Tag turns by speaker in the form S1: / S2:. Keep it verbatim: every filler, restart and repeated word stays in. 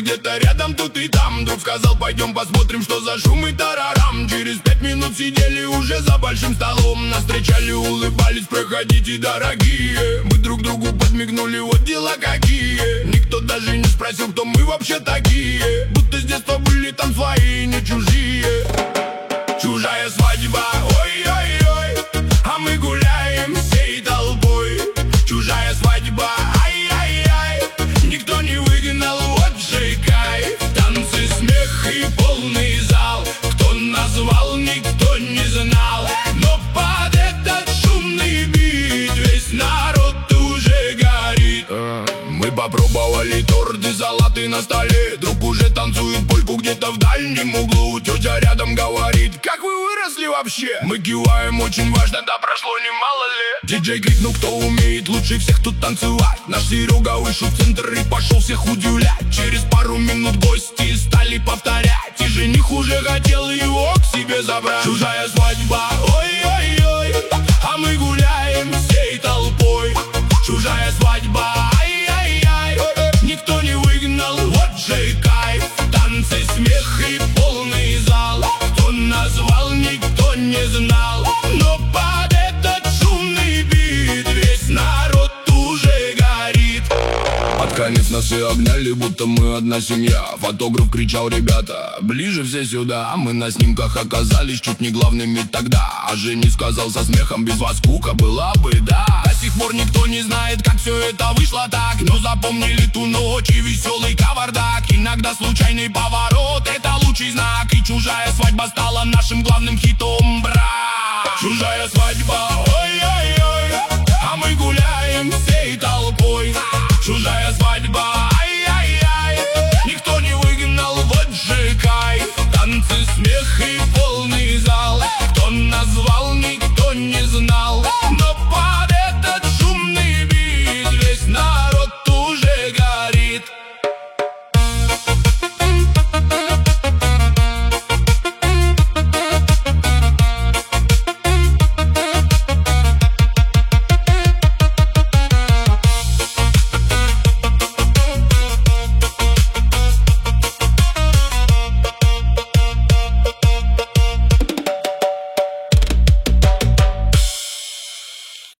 S1: где-то рядом, тут и там. Друг сказал, пойдем посмотрим, что за шум и тарарам. Через пять минут сидели уже за большим столом. Нас встречали, улыбались, проходите, дорогие. Мы друг другу подмигнули, вот дела какие. Никто даже не спросил, кто мы вообще такие. Будто с детства были там свои, не чужие. Чужая свадьба, ой-ой-ой, а мы гуляем всей толпой. Чужая свадьба, ай-яй-яй, никто не выгнал, вот же кайф. Танцы, смех и полный зал. Кто назвал, никто не знал. Но под этот шумный бит весь народ уже горит. Мы попробовали торт и салаты на столе. Друг уже танцует польку где-то в дальнем углу. Тетя рядом говорит, как вы выросли вообще? Мы киваем, очень важно, да прошло немало лет. Диджей крикнул, кто умеет лучше всех тут танцевать. Наш Серега вышел в центр и пошел всех удивлять. Через пару минут гости стали повторять, и жених уже хотел его к себе забрать. Чужая свадьба, ой-ой-ой, а мы гуляем всей толпой. Чужая свадьба, ай-яй-яй, никто не выгнал, вот же кайф. Танцы, смех и полный зал. Кто назвал, никто не знал. Но под этот шумный бит весь народ уже горит. Под конец нас и обняли, будто мы одна семья. Фотограф кричал, ребята, ближе все сюда. Мы на снимках оказались чуть не главными тогда. А Женя сказал со смехом, без вас скука была бы, да. До сих пор никто не знает, как все это вышло так. Но запомнили ту ночь и веселый кавардак. Иногда случайный поворот — это лучший знак. И чужая свадьба стала нашим главным хитом, брат.